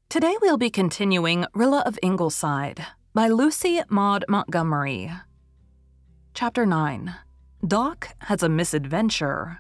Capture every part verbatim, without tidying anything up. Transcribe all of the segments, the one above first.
Today we'll be continuing Rilla of Ingleside by Lucy Maud Montgomery. Chapter nine. Doc Has a Misadventure.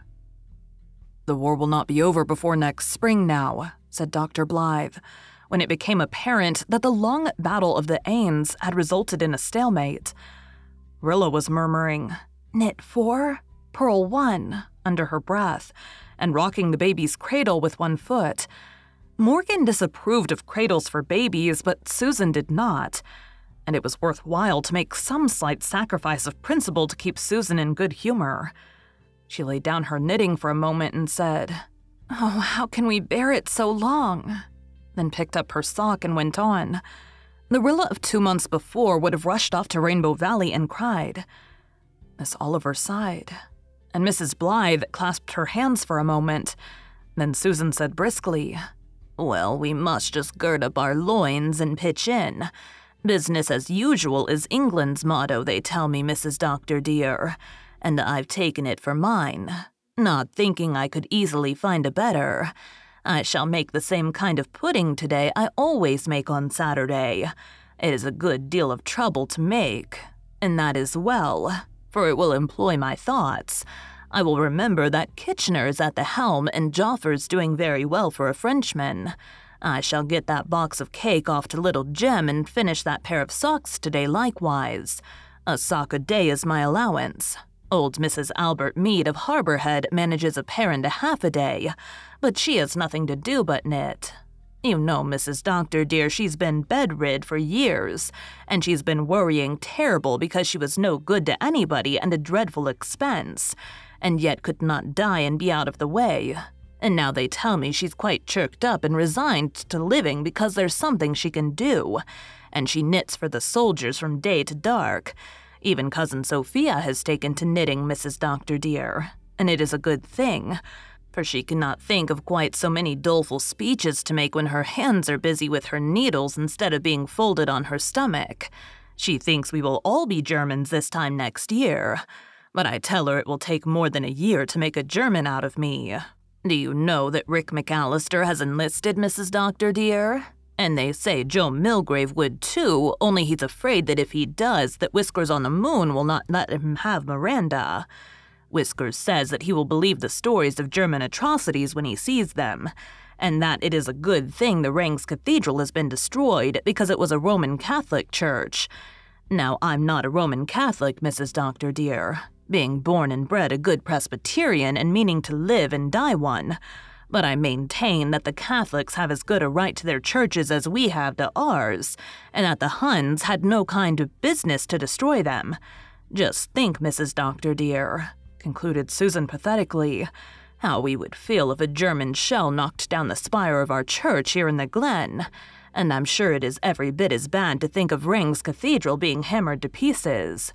"The war will not be over before next spring now," said Doctor Blythe, when it became apparent that the long battle of the Aisnes had resulted in a stalemate. Rilla was murmuring, "Knit four, purl one," under her breath, and rocking the baby's cradle with one foot. Morgan disapproved of cradles for babies, but Susan did not, and it was worthwhile to make some slight sacrifice of principle to keep Susan in good humor. She laid down her knitting for a moment and said, "Oh, how can we bear it so long?" Then picked up her sock and went on. The Rilla of two months before would have rushed off to Rainbow Valley and cried. Miss Oliver sighed, and Missus Blythe clasped her hands for a moment. Then Susan said briskly, "Well, we must just gird up our loins and pitch in. Business as usual is England's motto, they tell me, Missus Doctor dear, and I've taken it for mine, not thinking I could easily find a better. I shall make the same kind of pudding today I always make on Saturday. It is a good deal of trouble to make, and that is well, for it will employ my thoughts. I will remember that Kitchener's at the helm and Joffer's doing very well for a Frenchman. I shall get that box of cake off to little Jem and finish that pair of socks today likewise. A sock a day is my allowance. Old Missus Albert Mead of Harborhead manages a pair and a half a day, but she has nothing to do but knit. You know, Missus Doctor dear, she's been bedrid for years, and she's been worrying terrible because she was no good to anybody and a dreadful expense, and yet could not die and be out of the way. And now they tell me she's quite chirked up and resigned to living because there's something she can do, and she knits for the soldiers from day to dark. Even Cousin Sophia has taken to knitting, Missus Doctor dear, and it is a good thing, for she cannot think of quite so many doleful speeches to make when her hands are busy with her needles instead of being folded on her stomach. She thinks we will all be Germans this time next year, but I tell her it will take more than a year to make a German out of me. Do you know that Rick McAllister has enlisted, Missus Doctor dear? And they say Joe Milgrave would too, only he's afraid that if he does, that Whiskers on the Moon will not let him have Miranda. Whiskers says that he will believe the stories of German atrocities when he sees them, and that it is a good thing the Rangs Cathedral has been destroyed because it was a Roman Catholic church. Now, I'm not a Roman Catholic, Missus Doctor dear, being born and bred a good Presbyterian and meaning to live and die one, but I maintain that the Catholics have as good a right to their churches as we have to ours, and that the Huns had no kind of business to destroy them. Just think, Missus Doctor dear," concluded Susan pathetically, "how we would feel if a German shell knocked down the spire of our church here in the glen, and I'm sure it is every bit as bad to think of Rangs Cathedral being hammered to pieces."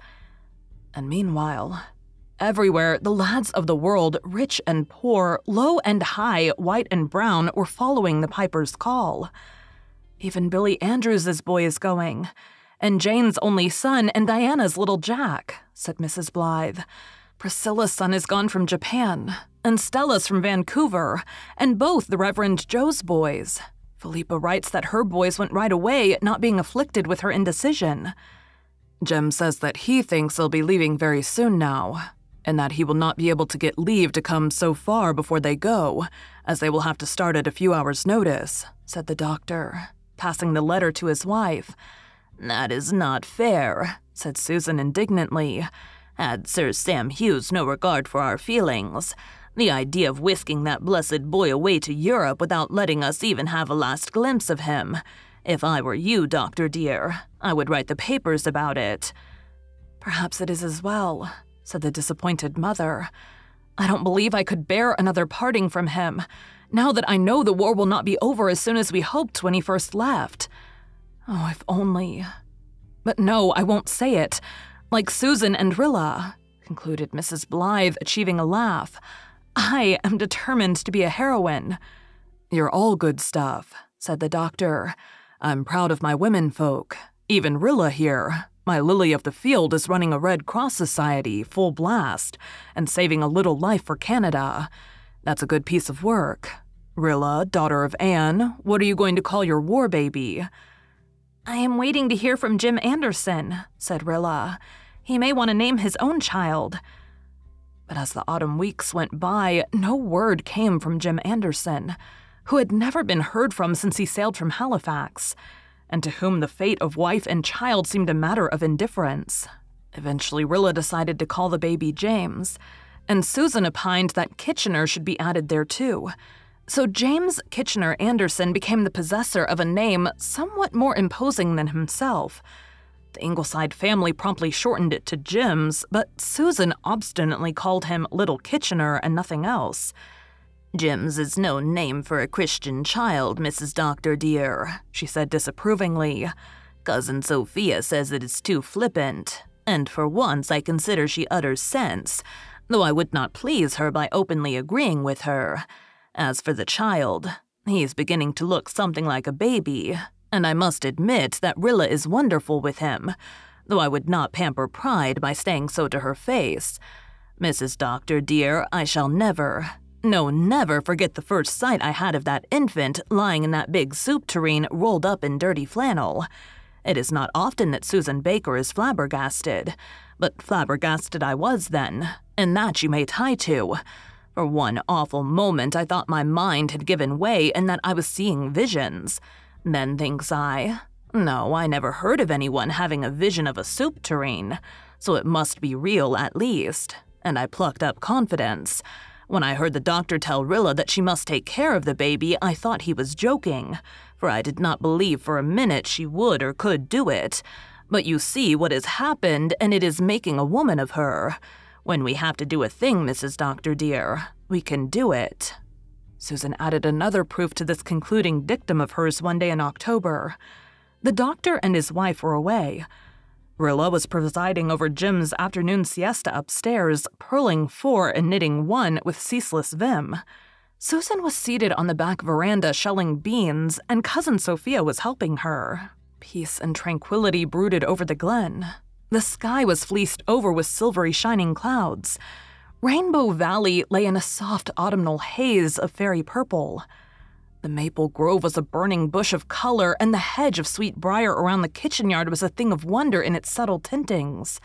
And meanwhile, everywhere the lads of the world, rich and poor, low and high, white and brown, were following the piper's call. "Even Billy Andrews's boy is going, and Jane's only son and Diana's little Jack," said Missus Blythe. "Priscilla's son is gone from Japan, and Stella's from Vancouver, and both the Reverend Joe's boys. Philippa writes that her boys went right away, not being afflicted with her indecision. Jem says that he thinks they'll be leaving very soon now, and that he will not be able to get leave to come so far before they go, as they will have to start at a few hours' notice," said the doctor, passing the letter to his wife. "That is not fair," said Susan indignantly. "Had Sir Sam Hughes no regard for our feelings? The idea of whisking that blessed boy away to Europe without letting us even have a last glimpse of him. If I were you, Doctor dear, I would write the papers about it." "Perhaps it is as well," said the disappointed mother. "I don't believe I could bear another parting from him, now that I know the war will not be over as soon as we hoped when he first left. Oh, if only... But no, I won't say it. Like Susan and Rilla," concluded Missus Blythe, achieving a laugh, "I am determined to be a heroine." "You're all good stuff," said the doctor. "I'm proud of my women folk. Even Rilla here, my lily of the field, is running a Red Cross society, full blast, and saving a little life for Canada. That's a good piece of work. "Rilla, daughter of Anne, what are you going to call your war baby?" "I am waiting to hear from Jim Anderson," said Rilla. "He may want to name his own child." But as the autumn weeks went by, no word came from Jim Anderson, who had never been heard from since he sailed from Halifax, and to whom the fate of wife and child seemed a matter of indifference. Eventually, Rilla decided to call the baby James, and Susan opined that Kitchener should be added there too. So James Kitchener Anderson became the possessor of a name somewhat more imposing than himself. The Ingleside family promptly shortened it to Jims, but Susan obstinately called him Little Kitchener and nothing else. "Jims is no name for a Christian child, Missus Doctor dear," she said disapprovingly. "Cousin Sophia says it is too flippant, and for once I consider she utters sense, though I would not please her by openly agreeing with her. As for the child, he's beginning to look something like a baby, and I must admit that Rilla is wonderful with him, though I would not pamper pride by saying so to her face. Missus Doctor dear, I shall never, no never forget the first sight I had of that infant lying in that big soup tureen rolled up in dirty flannel. It is not often that Susan Baker is flabbergasted, but flabbergasted I was then, and that you may tie to. For one awful moment I thought my mind had given way and that I was seeing visions. Then thinks I, no, I never heard of anyone having a vision of a soup tureen, so it must be real at least, and I plucked up confidence. When I heard the doctor tell Rilla that she must take care of the baby, I thought he was joking, for I did not believe for a minute she would or could do it. But you see what has happened, and it is making a woman of her. When we have to do a thing, Missus Doctor dear, we can do it." Susan added another proof to this concluding dictum of hers one day in October. The doctor and his wife were away. Rilla was presiding over Jim's afternoon siesta upstairs, purling four and knitting one with ceaseless vim. Susan was seated on the back veranda shelling beans, and Cousin Sophia was helping her. Peace and tranquility brooded over the glen. The sky was fleeced over with silvery shining clouds. Rainbow Valley lay in a soft autumnal haze of fairy purple. The maple grove was a burning bush of color, and the hedge of sweet briar around the kitchen yard was a thing of wonder in its subtle tintings.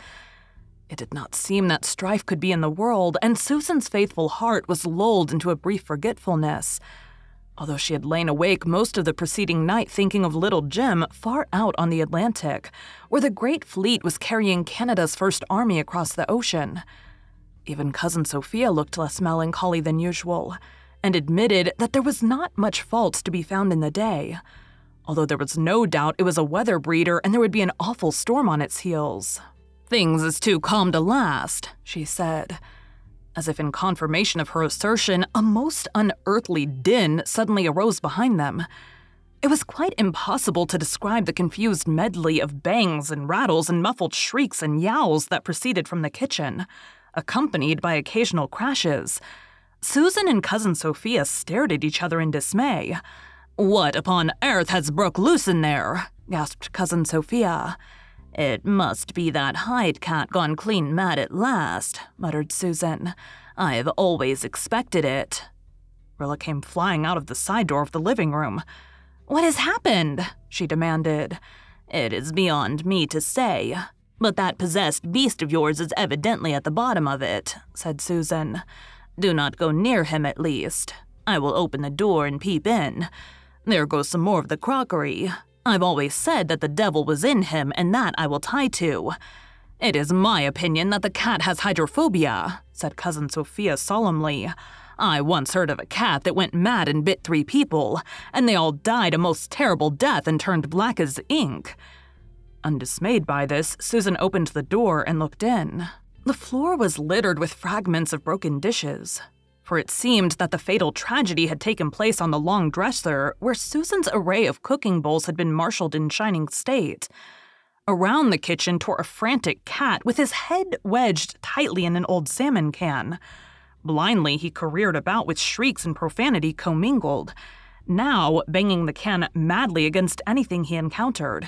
It did not seem that strife could be in the world, and Susan's faithful heart was lulled into a brief forgetfulness, although she had lain awake most of the preceding night thinking of little Jim far out on the Atlantic, where the great fleet was carrying Canada's first army across the ocean. Even Cousin Sophia looked less melancholy than usual, and admitted that there was not much fault to be found in the day, although there was no doubt it was a weather breeder and there would be an awful storm on its heels. "Things is too calm to last," she said. As if in confirmation of her assertion, a most unearthly din suddenly arose behind them. It was quite impossible to describe the confused medley of bangs and rattles and muffled shrieks and yowls that proceeded from the kitchen, accompanied by occasional crashes. Susan and Cousin Sophia stared at each other in dismay. "What upon earth has broke loose in there?" gasped Cousin Sophia. "It must be that Hyde cat gone clean mad at last," muttered Susan. "I've always expected it." Rilla came flying out of the side door of the living room. "What has happened?" she demanded. "It is beyond me to say, but that possessed beast of yours is evidently at the bottom of it," said Susan. "Do not go near him, at least. I will open the door and peep in. There goes some more of the crockery. I've always said that the devil was in him, and that I will tie to." "It is my opinion that the cat has hydrophobia," said Cousin Sophia solemnly. "I once heard of a cat that went mad and bit three people, and they all died a most terrible death and turned black as ink." Undismayed by this, Susan opened the door and looked in. The floor was littered with fragments of broken dishes, for it seemed that the fatal tragedy had taken place on the long dresser where Susan's array of cooking bowls had been marshaled in shining state. Around the kitchen tore a frantic cat with his head wedged tightly in an old salmon can. Blindly, he careered about with shrieks and profanity commingled, now banging the can madly against anything he encountered,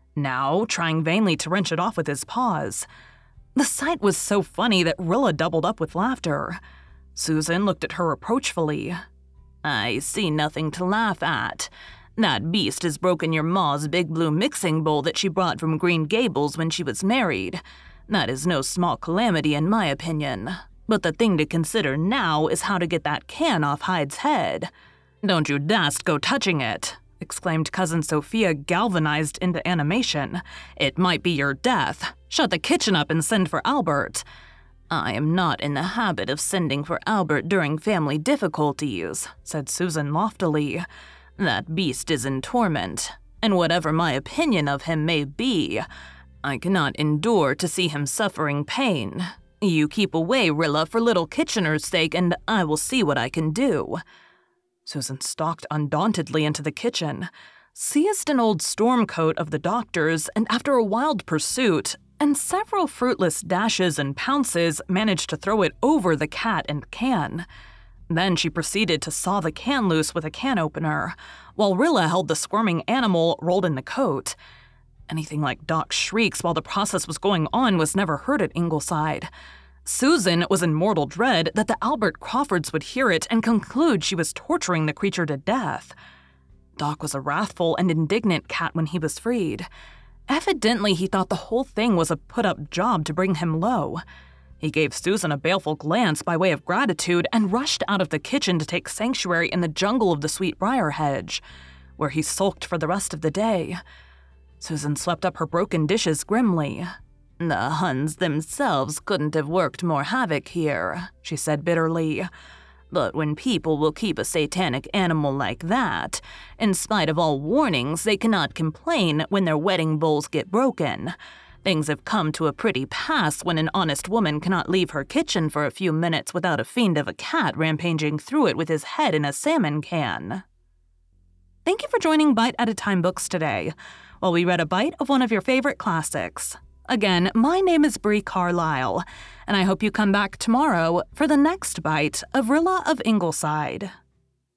now trying vainly to wrench it off with his paws. The sight was so funny that Rilla doubled up with laughter. Susan looked at her reproachfully. I see nothing to laugh at. That beast has broken your ma's big blue mixing bowl that she brought from Green Gables when she was married. That is no small calamity in my opinion. But the thing to consider now is how to get that can off Hyde's head. Don't you dast go touching it, exclaimed Cousin Sophia, galvanized into animation. It might be your death. Shut the kitchen up and send for Albert. I am not in the habit of sending for Albert during family difficulties, said Susan loftily. That beast is in torment, and whatever my opinion of him may be, I cannot endure to see him suffering pain. You keep away, Rilla, for little Kitchener's sake, and I will see what I can do. Susan stalked undauntedly into the kitchen, seized an old storm coat of the doctor's, and after a wild pursuit and several fruitless dashes and pounces, managed to throw it over the cat and can. Then she proceeded to saw the can loose with a can opener, while Rilla held the squirming animal rolled in the coat. Anything like Doc's shrieks while the process was going on was never heard at Ingleside. Susan was in mortal dread that the Albert Crawfords would hear it and conclude she was torturing the creature to death. Doc was a wrathful and indignant cat when he was freed. Evidently, he thought the whole thing was a put-up job to bring him low. He gave Susan a baleful glance by way of gratitude and rushed out of the kitchen to take sanctuary in the jungle of the sweetbriar hedge, where he sulked for the rest of the day. Susan swept up her broken dishes grimly. The Huns themselves couldn't have worked more havoc here, she said bitterly. But when people will keep a satanic animal like that, in spite of all warnings, they cannot complain when their wedding bowls get broken. Things have come to a pretty pass when an honest woman cannot leave her kitchen for a few minutes without a fiend of a cat rampaging through it with his head in a salmon can. Thank you for joining Bite at a Time Books today, while we read a bite of one of your favorite classics. Again, my name is Brie Carlisle, and I hope you come back tomorrow for the next bite of Rilla of Ingleside.